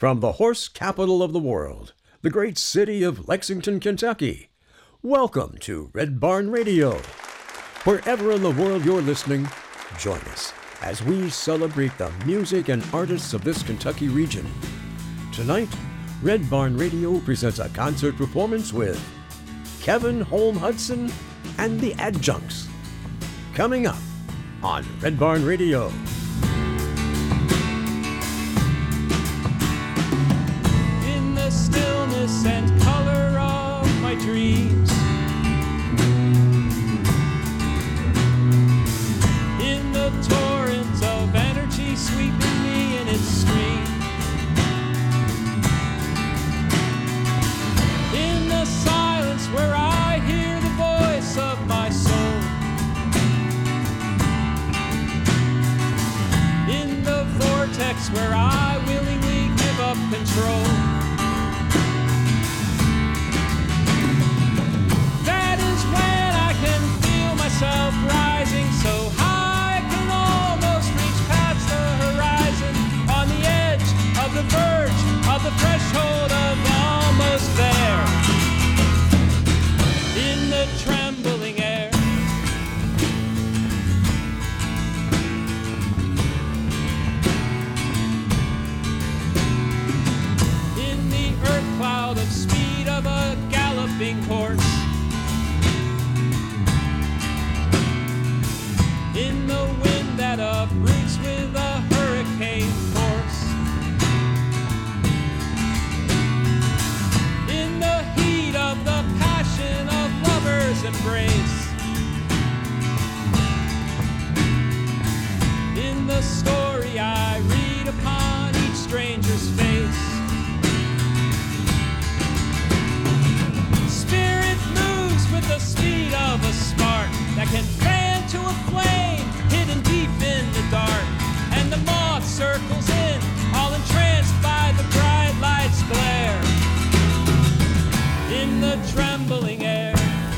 From the horse capital of the world, the great city of Lexington, Kentucky, welcome to Red Barn Radio. Wherever in the world you're listening, join us as we celebrate the music and artists of this Kentucky region. Tonight, Red Barn Radio presents a concert performance with Kevin Holm Hudson and the Adjuncts. Coming up on Red Barn Radio. In the stillness and color of my dreams, in the torrent of energy sweeping me in its stream, in the silence where I hear the voice of my soul, in the vortex where I willingly give up control. That is when I can feel myself rising so high I can almost reach past the horizon, on the edge of the verge of the threshold of almost there, in the trembling air. In the earth cloud of speed of a galloping horse, in the wind that uproots with a hurricane force, in the heat of the passion of lovers' embrace, in the story I read upon each stranger's face. Spirit moves with the speed of a spark that can fan to a flame hidden deep in the dark, and the moth circles in, all entranced by the bright light's glare, in the trembling air.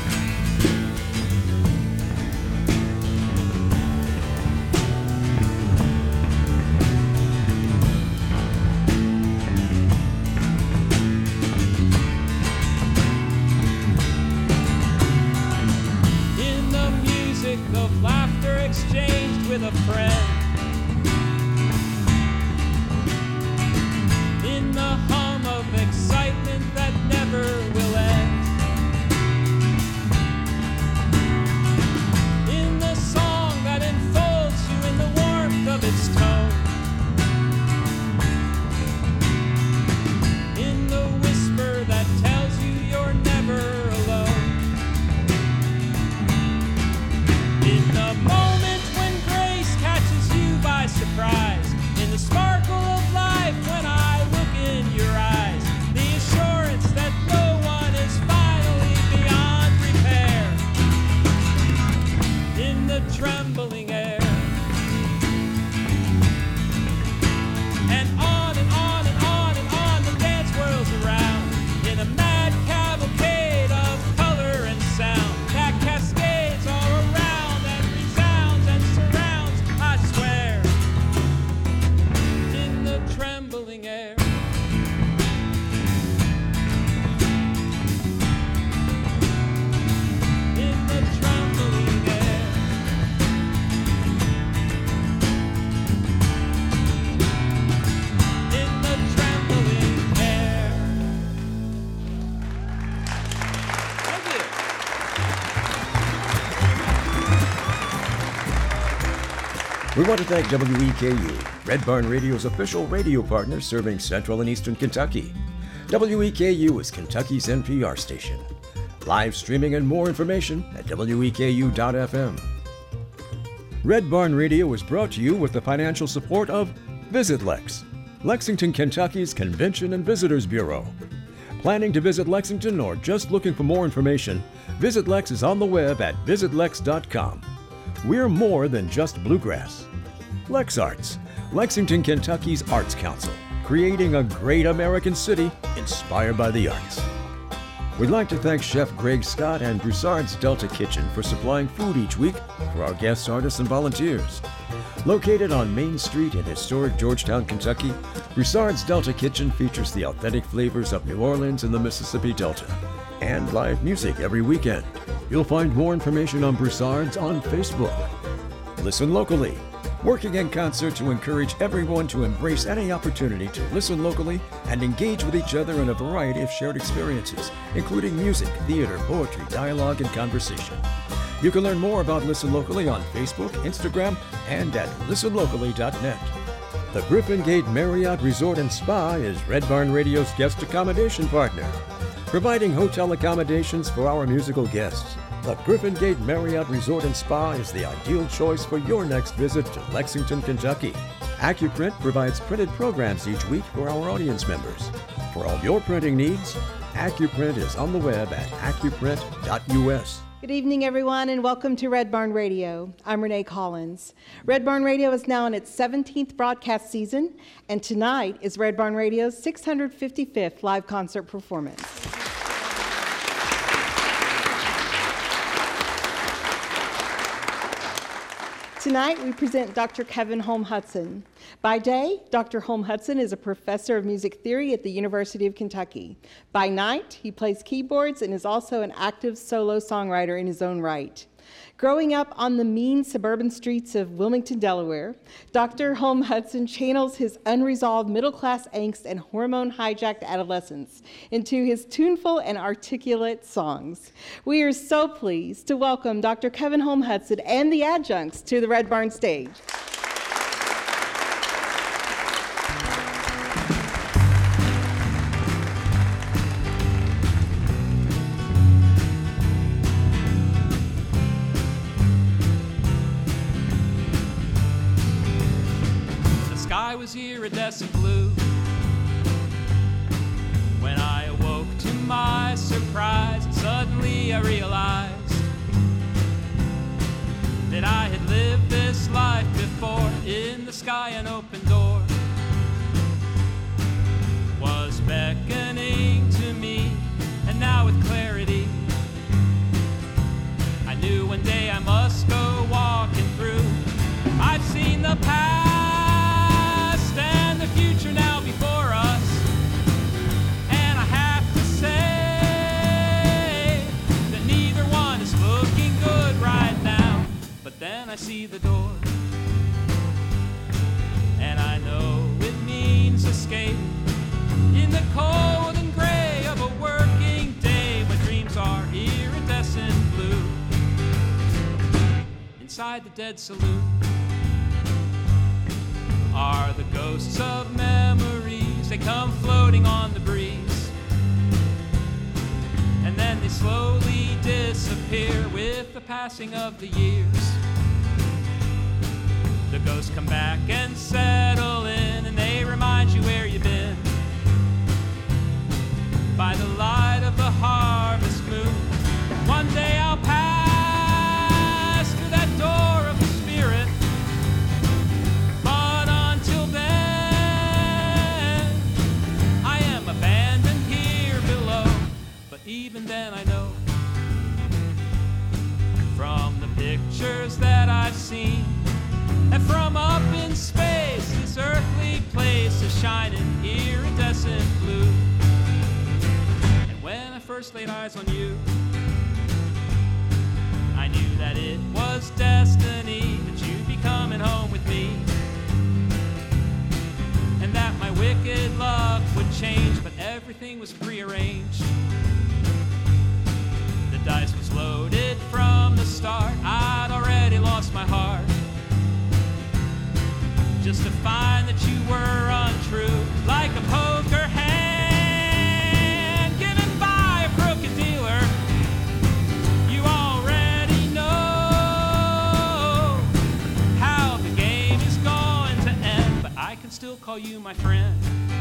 In the music of laughter exchanged with a friend, in the hum of excitement that never will end, in the song that enfolds you in the warmth of its tone, in the whisper that tells you you're never alone, in the moment when grace catches you by surprise, in the sparkle of life when I look in your eyes, the assurance that no one is finally beyond repair, in the trembling air. And on and on and on and on the dance whirls around, in a mad cavalcade of color and sound that cascades all around and resounds and surrounds, I swear, in the trembling air. In the trembling air. In the trembling air. Thank you. We want to thank WEKU, Red Barn Radio's official radio partner serving Central and Eastern Kentucky. WEKU is Kentucky's NPR station. Live streaming and more information at weku.fm. Red Barn Radio is brought to you with the financial support of Visit Lex, Lexington, Kentucky's Convention and Visitors Bureau. Planning to visit Lexington or just looking for more information, Visit Lex is on the web at visitlex.com. We're more than just bluegrass. Lex Arts, Lexington, Kentucky's Arts Council, creating a great American city inspired by the arts. We'd like to thank Chef Greg Scott and Broussard's Delta Kitchen for supplying food each week for our guest artists and volunteers. Located on Main Street in historic Georgetown, Kentucky, Broussard's Delta Kitchen features the authentic flavors of New Orleans and the Mississippi Delta, and live music every weekend. You'll find more information on Broussard's on Facebook. Listen locally, working in concert to encourage everyone to embrace any opportunity to listen locally and engage with each other in a variety of shared experiences, including music, theater, poetry, dialogue, and conversation. You can learn more about Listen Locally on Facebook, Instagram, and at listenlocally.net. The Griffin Gate Marriott Resort and Spa is Red Barn Radio's guest accommodation partner, providing hotel accommodations for our musical guests. The Griffin Gate Marriott Resort and Spa is the ideal choice for your next visit to Lexington, Kentucky. AccuPrint provides printed programs each week for our audience members. For all your printing needs, AccuPrint is on the web at accuprint.us. Good evening, everyone, and welcome to Red Barn Radio. I'm Renee Collins. Red Barn Radio is now in its 17th broadcast season, and tonight is Red Barn Radio's 655th live concert performance. Tonight, we present Dr. Kevin Holm Hudson. By day, Dr. Holm Hudson is a professor of music theory at the University of Kentucky. By night, he plays keyboards and is also an active solo songwriter in his own right. Growing up on the mean suburban streets of Wilmington, Delaware, Dr. Holm Hudson channels his unresolved middle-class angst and hormone-hijacked adolescence into his tuneful and articulate songs. We are so pleased to welcome Dr. Kevin Holm Hudson and the Adjuncts to the Red Barn stage. Was iridescent blue. When I awoke to my surprise, suddenly I realized that I had lived this life before. In the sky an open door was beckoning to me, and now with clarity I knew one day I must go walking through. I've seen the past and the future now before us, and I have to say that neither one is looking good right now. But then I see the door, and I know it means escape in the cold and gray of a working day when dreams are iridescent blue. Inside the dead saloon are the ghosts of memories. They come floating on the breeze, and then they slowly disappear with the passing of the years. The ghosts come back and settle in, and they remind you where you've been. By the light of the harvest moon, one day I'll pass through that door of the spirit. Even then I know from the pictures that I've seen that from up in space this earthly place is shining iridescent blue. And when I first laid eyes on you, I knew that it was destiny, that you'd be coming home with me, and that my wicked luck would change, but everything was prearranged. The dice was loaded from the start. I'd already lost my heart, just to find that you were untrue, like a poker hand given by a crooked dealer. You already know how the game is going to end, but I can still call you my friend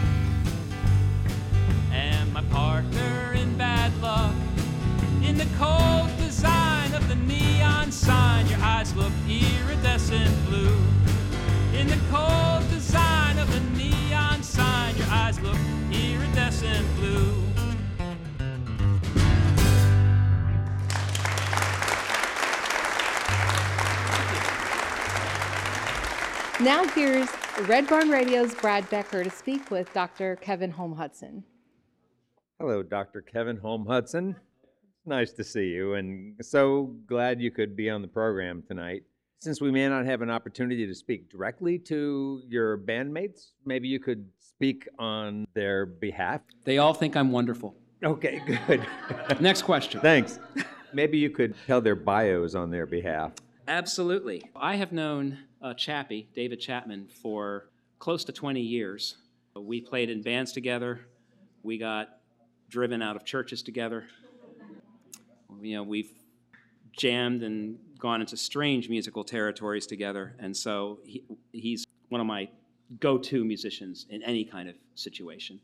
and my partner in bad luck. In the cold design of the neon sign, your eyes look iridescent blue. In the cold design of the neon sign, your eyes look iridescent blue. Now here's Red Barn Radio's Brad Becker to speak with Dr. Kevin Holm Hudson. Hello, Dr. Kevin Holm Hudson. Nice to see you, and so glad you could be on the program tonight. Since we may not have an opportunity to speak directly to your bandmates, maybe you could speak on their behalf. They all think I'm wonderful. Okay, good. Next question. Thanks. Maybe you could tell their bios on their behalf. Absolutely. I have known Chappie, David Chapman, for close to 20 years. We played in bands together. We got driven out of churches together. You know, we've jammed and gone into strange musical territories together, and so he's one of my go-to musicians in any kind of situation.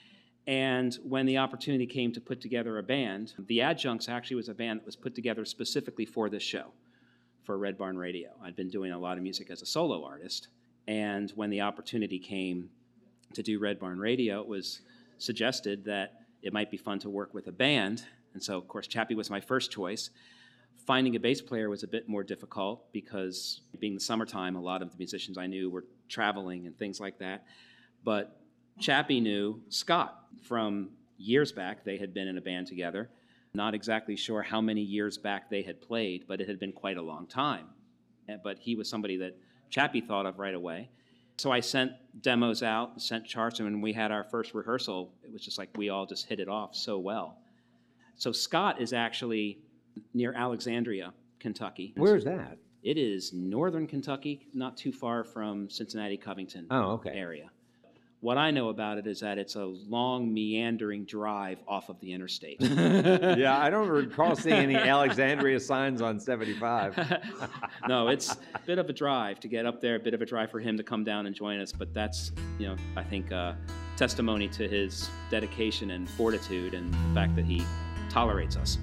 And when the opportunity came to put together a band, the Adjuncts actually was a band that was put together specifically for this show, for Red Barn Radio. I'd been doing a lot of music as a solo artist, and when the opportunity came to do Red Barn Radio, it was suggested that it might be fun to work with a band, and so, of course, Chappie was my first choice. Finding a bass player was a bit more difficult because, being the summertime, a lot of the musicians I knew were traveling and things like that. But Chappie knew Scott from years back. They had been in a band together. Not exactly sure how many years back they had played, but it had been quite a long time. But he was somebody that Chappie thought of right away. So I sent demos out, sent charts, and when we had our first rehearsal, it was just like we all just hit it off so well. So Scott is actually near Alexandria, Kentucky. Where's that? It is northern Kentucky, not too far from Cincinnati, Covington area. What I know about it is that it's a long, meandering drive off of the interstate. Yeah, I don't recall seeing any Alexandria signs on 75. No, it's a bit of a drive to get up there, a bit of a drive for him to come down and join us, but that's, I think, testimony to his dedication and fortitude and the fact that he tolerates us.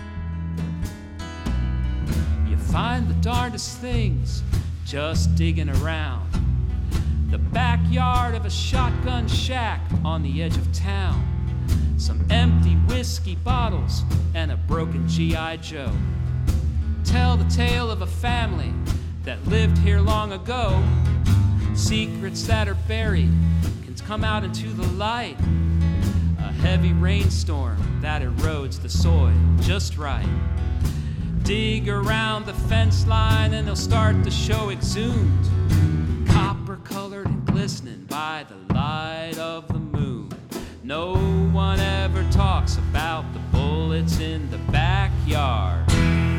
You find the darndest things just digging around the backyard of a shotgun shack on the edge of town. Some empty whiskey bottles and a broken G.I. Joe tell the tale of a family that lived here long ago. Secrets that are buried can come out into the light. A heavy rainstorm that erodes the soil just right. Dig around the fence line and they'll start to show exhumed, copper-colored and glistening by the light of the moon. No one ever talks about the bullets in the backyard.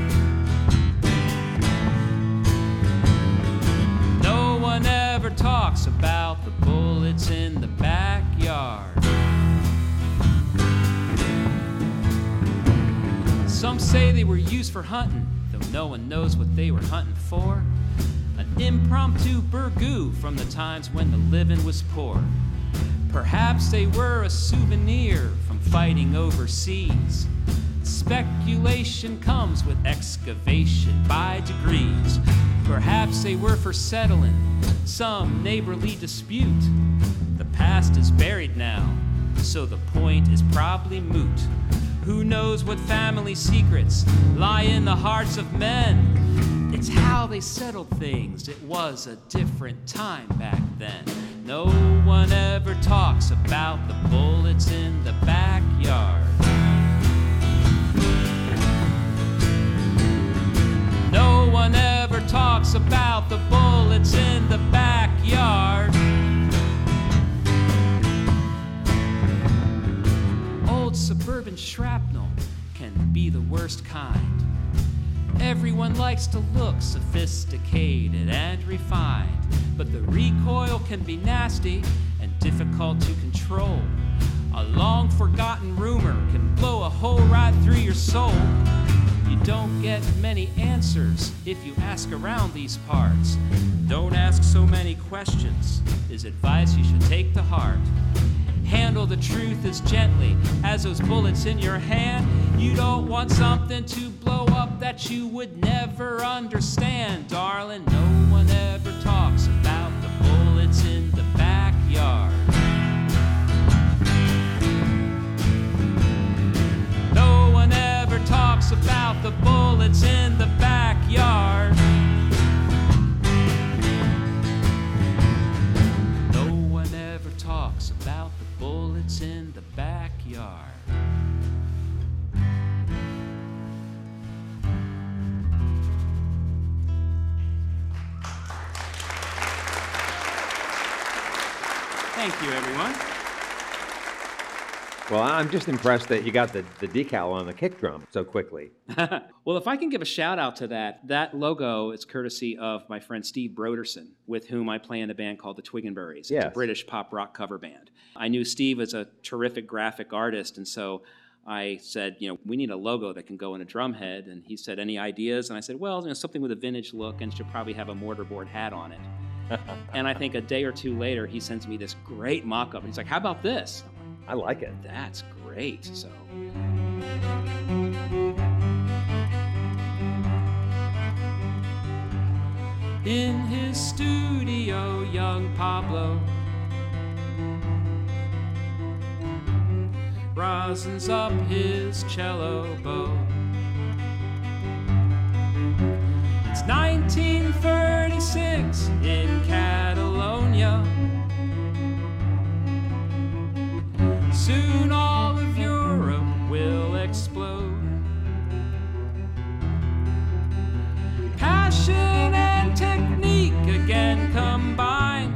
No one ever talks about the bullets in the backyard. Some say they were used for hunting, though no one knows what they were hunting for. An impromptu burgoo from the times when the living was poor. Perhaps they were a souvenir from fighting overseas. Speculation comes with excavation by degrees. Perhaps they were for settling some neighborly dispute. The past is buried now, so the point is probably moot. Who knows what family secrets lie in the hearts of men? It's how they settled things. It was a different time back then. No one ever talks about the bullets in the backyard. No one ever talks about the bullets in the backyard. Old suburban shrapnel can be the worst kind. Everyone likes to look sophisticated and refined, but the recoil can be nasty and difficult to control. A long-forgotten rumor can blow a hole right through your soul. You don't get many answers if you ask around these parts. Don't ask so many questions is advice you should take to heart. Handle the truth as gently as those bullets in your hand. You don't want something to blow up that you would never understand, darling. No one ever talks about the bullets in the backyard. No one ever talks about the bullets in the backyard. violets in the backyard. Thank you, everyone. Well, I'm just impressed that you got the decal on the kick drum so quickly. Well, if I can give a shout out to that logo is courtesy of my friend Steve Broderson, with whom I play in a band called the Twiggenberries. It's a Yes. British pop rock cover band. I knew Steve as a terrific graphic artist, and so I said, we need a logo that can go in a drum head. And he said, any ideas? And I said, well, something with a vintage look and should probably have a mortarboard hat on it. And I think a day or two later, he sends me this great mock-up. He's like, how about this? I like it. That's great. So in his studio, young Pablo rosens up his cello bow. It's 1936 in Catalonia. Soon all of Europe will explode. Passion and technique again combined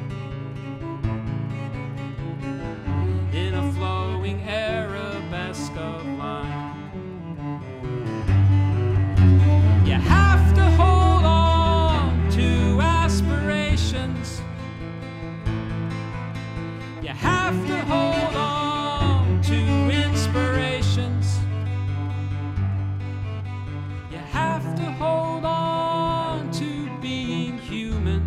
in a flowing arabesque of line. You have to hold on to aspirations. You have to hold on to inspirations. You have to hold on to being human.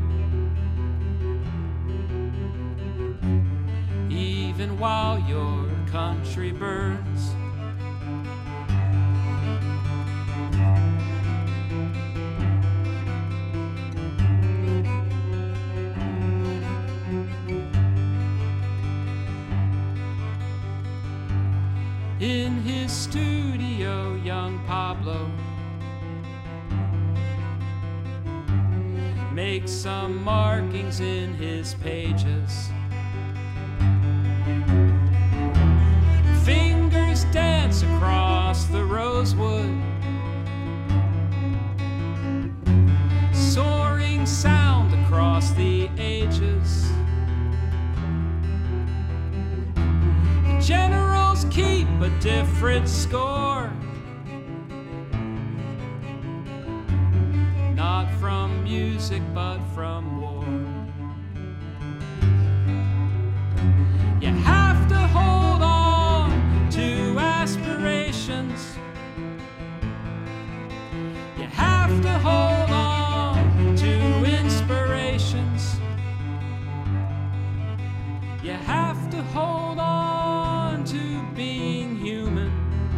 Even while your country burns. In his studio, young Pablo makes some markings in his pages. Fingers dance across the rosewood. Soaring sound across the ages. The generals keep a different score. Not from music, but from war. You have to hold on to aspirations. You have to hold on to inspirations. You have to hold on to being human.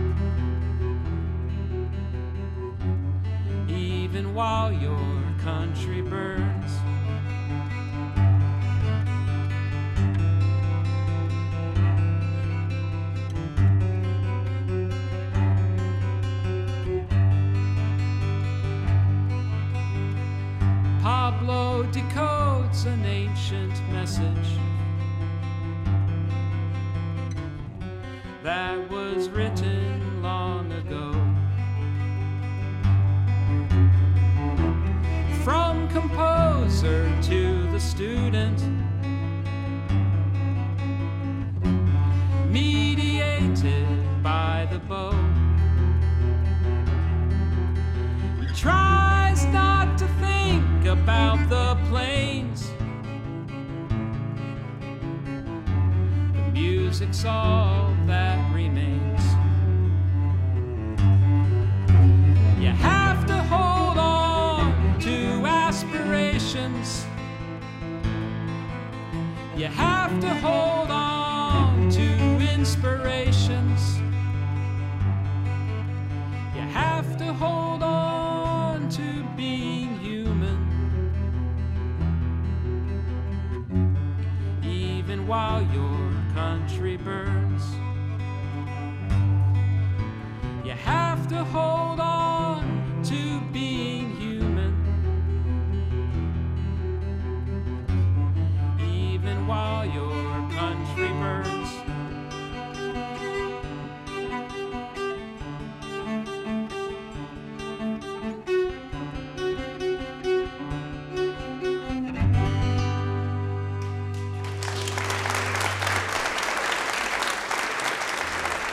Even while your country burns. Pablo decodes an ancient message that was written long ago. From composer to the student, mediated by the bow. He tries not to think about the planes. The music's all that remains. You have to hold on to aspirations. You have to hold on to inspirations. You have to hold on to being human. Even while your country burns. You have to hold on to being human. Even while your country burns.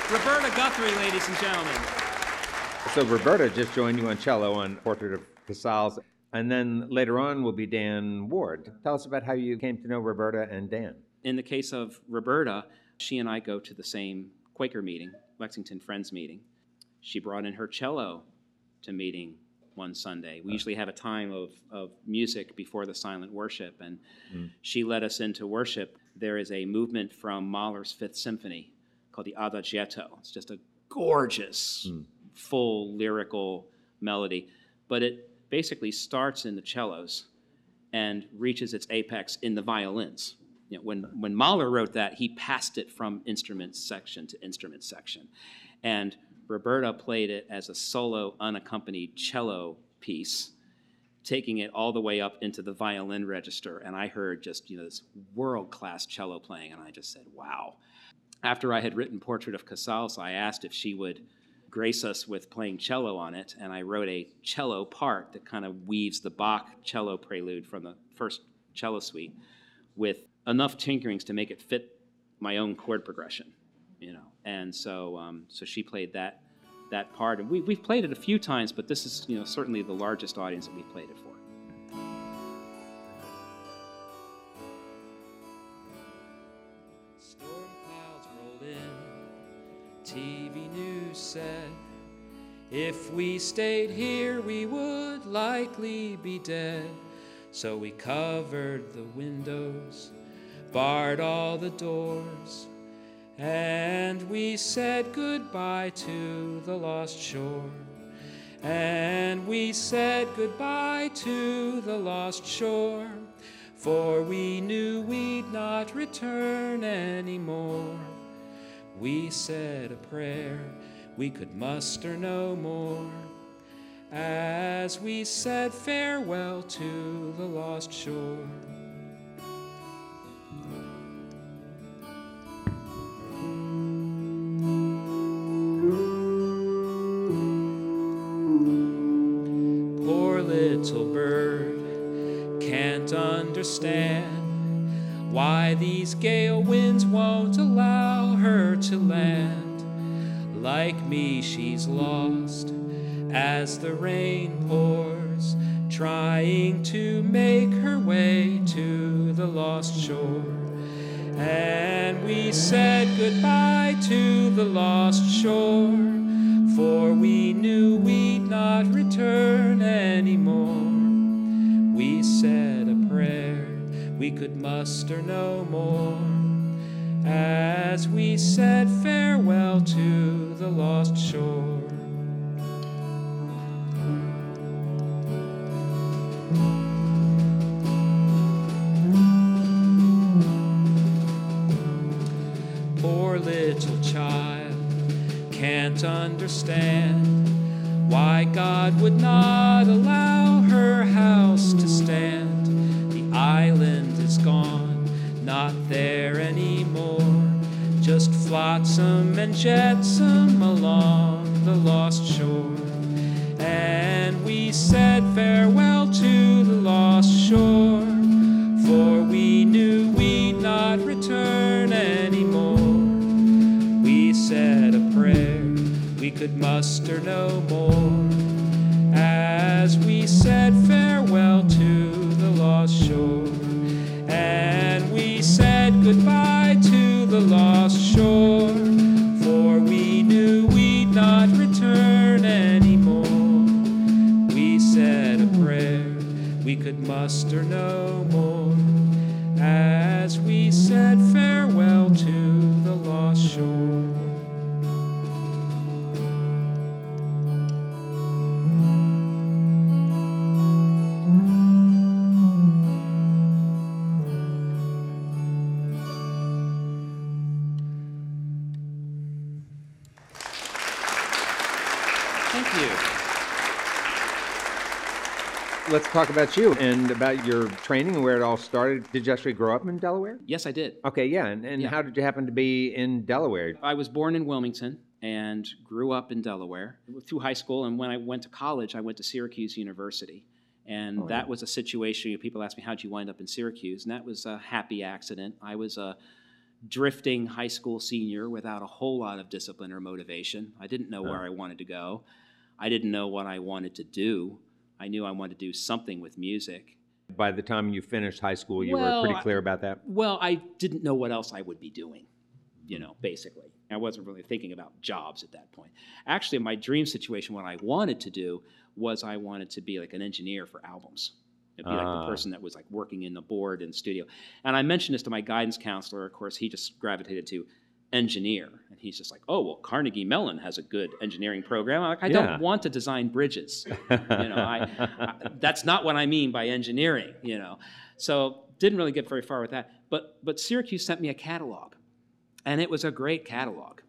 Roberta Guthrie, ladies and gentlemen. So Roberta just joined you on cello on Portrait of Casals, and then later on will be Dan Ward. Tell us about how you came to know Roberta and Dan. In the case of Roberta, she and I go to the same Quaker meeting, Lexington Friends meeting. She brought in her cello to meeting one Sunday. We usually have a time of music before the silent worship, and she led us into worship. There is a movement from Mahler's Fifth Symphony called the Adagietto. It's just a gorgeous, full lyrical melody, but it basically starts in the cellos and reaches its apex in the violins. You know, when Mahler wrote that, he passed it from instrument section to instrument section. And Roberta played it as a solo, unaccompanied cello piece, taking it all the way up into the violin register. And I heard just, this world-class cello playing, and I just said, wow. After I had written Portrait of Casals, I asked if she would grace us with playing cello on it, and I wrote a cello part that kind of weaves the Bach cello prelude from the first cello suite with enough tinkerings to make it fit my own chord progression, And so she played that part, and we've played it a few times, but this is certainly the largest audience that we've played it for. Storm clouds rolled in. TV news said, if we stayed here, we would likely be dead. So we covered the windows, barred all the doors, and we said goodbye to the lost shore. And we said goodbye to the lost shore, for we knew we'd not return anymore. We said a prayer, we could muster no more, as we said farewell to the lost shore. Poor little bird can't understand why these gale winds won't allow her to land. Like me, she's lost as the rain pours, trying to make her way to the lost shore. And we said goodbye to the lost shore, for we knew we'd not return anymore. We said a prayer, we could muster no more, as we said farewell to the lost shore. Poor little child can't understand why God would not allow her house to stand. The island is gone, not there anymore, just flotsam and jetsam along the lost shore. And we said farewell to the lost shore, for we knew we'd not return anymore. We said a prayer, we could muster no more, as we said farewell to the lost shore. And we said goodbye to the lost shore, for we knew we'd not return anymore. We said a prayer, we could muster no more, as we said farewell to the lost shore. Thank you. Let's talk about you and about your training and where it all started. Did you actually grow up in Delaware? Yes, I did. Okay, yeah. And Yeah. how did you happen to be in Delaware? I was born in Wilmington and grew up in Delaware through high school. And when I went to college, I went to Syracuse University. And that was a situation, people ask me, how'd you wind up in Syracuse? And that was a happy accident. I was a drifting high school senior without a whole lot of discipline or motivation. I didn't know where I wanted to go. I didn't know what I wanted to do. I knew I wanted to do something with music. By the time you finished high school, you were pretty clear about that? Well, I didn't know what else I would be doing, basically. I wasn't really thinking about jobs at that point. Actually, my dream situation, what I wanted to do was I wanted to be like an engineer for albums. It'd be like the person that was like working in the board and studio. And I mentioned this to my guidance counselor. Of course, he just gravitated to engineer. And he's just like, oh, well, Carnegie Mellon has a good engineering program. I'm like, I don't want to design bridges. That's not what I mean by engineering, So didn't really get very far with that. But Syracuse sent me a catalog. And it was a great catalog.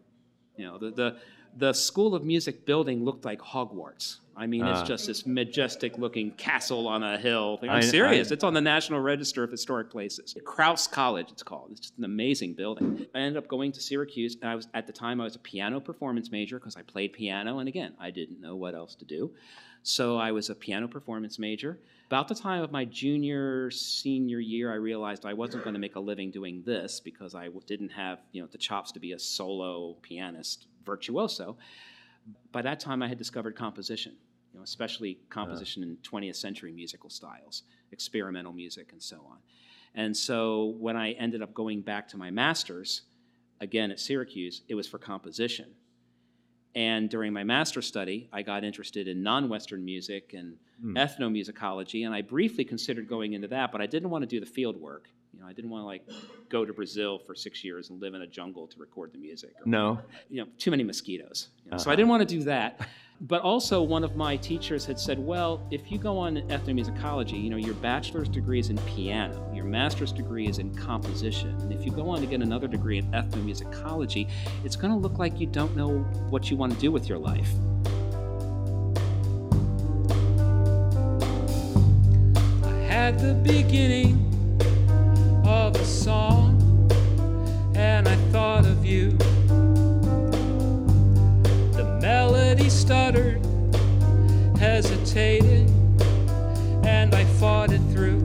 The School of Music building looked like Hogwarts. I mean, it's just this majestic-looking castle on a hill. I'm serious. It's on the National Register of Historic Places. Krauss College, it's called. It's just an amazing building. I ended up going to Syracuse. And at the time, I was a piano performance major because I played piano. And again, I didn't know what else to do. So I was a piano performance major. About the time of my senior year, I realized I wasn't going to make a living doing this because I didn't have, the chops to be a solo pianist virtuoso. By that time, I had discovered composition, especially composition in 20th century musical styles, experimental music, and so on. And so when I ended up going back to my master's, again at Syracuse, it was for composition. And during my master's study, I got interested in non-Western music and ethnomusicology, and I briefly considered going into that, but I didn't want to do the field work. I didn't want to go to Brazil for 6 years and live in a jungle to record the music. Too many mosquitoes. So I didn't want to do that. But also one of my teachers had said, well, if you go on ethnomusicology, your bachelor's degree is in piano, your master's degree is in composition. And if you go on to get another degree in ethnomusicology, it's going to look like you don't know what you want to do with your life. I had the beginning of a song, and I thought of you. The melody stuttered, hesitated, and I fought it through.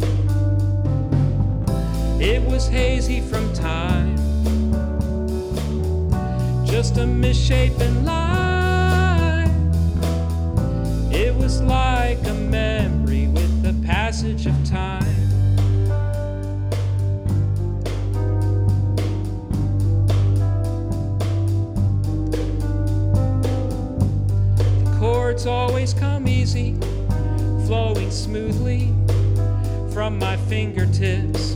It was hazy from time, just a misshapen line. It was like a memory with the passage of time. Chords always come easy, flowing smoothly from my fingertips.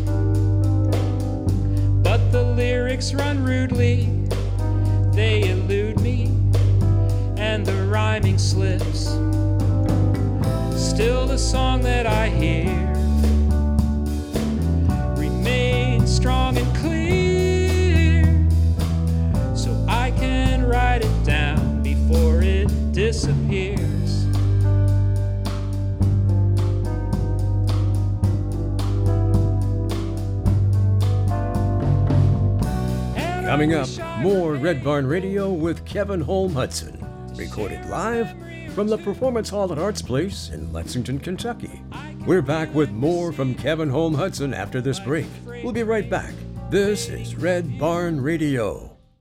But the lyrics run rudely, they elude me, and the rhyming slips. Still the song that I hear remains strong and clear, so I can write it down before it disappears. Coming up, more Red Barn Radio with Kevin Holm Hudson, recorded live from the Performance Hall at Arts Place in Lexington, Kentucky. We're back with more from Kevin Holm Hudson after this break. We'll be right back. This is Red Barn Radio.